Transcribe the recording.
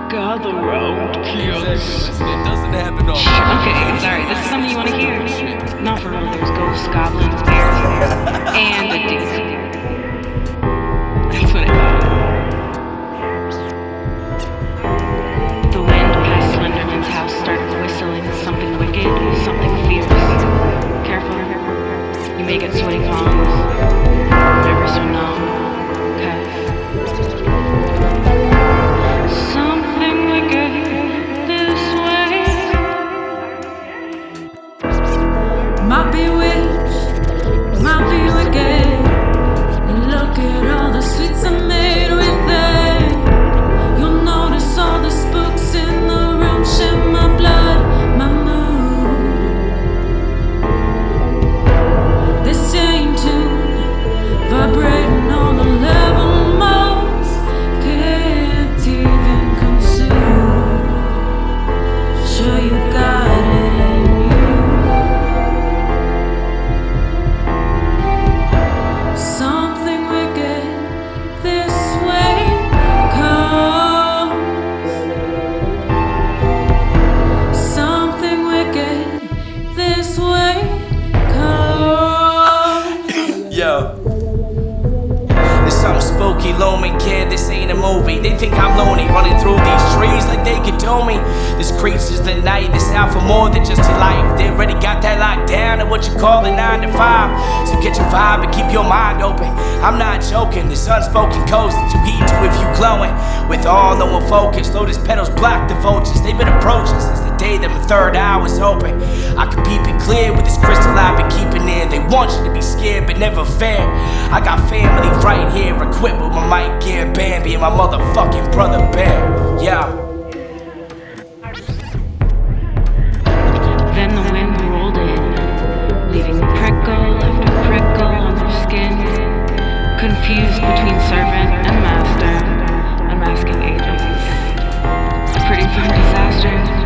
Gather round, kids. It doesn't happen all Okay, sorry, this is something you want to hear. Not for real, there's ghosts, goblins, bears, and a demon. That's what I thought. The wind past Slenderman's house started whistling something wicked, something fierce. Careful, you may get sweaty palms. Nervous or numb. Something wicked this way. Might be witch, might be wicked. Look at all the sweets I made with it. You'll notice all the spooks in the room share my blood, my mood. This same tune vibrating on a level most can't even consume. Sure you got it in you. Something wicked this way comes. Something wicked this way comes. Yo. There's something spooky, looming, kid, this ain't a movie. They think I'm lonely, running through these trees like they could do me. This creature's the night, it's out for more than just your life. They already got that locked down at what you call a 9 to 5. So get your vibe and keep your mind open. I'm not joking, this unspoken codes that you heed to if you glowing. With all no one focus, Lotus petals block the vultures. They've been approaching since the day that my third eye was open. I can peep it clear with this crystal I've been keeping near. They want you to be scared but never fair. I got family right here, equipped with my mic gear, Bambi and my motherfucking brother Bear. Yeah. Then the wind rolled in, leaving prickle after prickle on their skin, confused between servant and master, unmasking agents. A pretty fun disaster.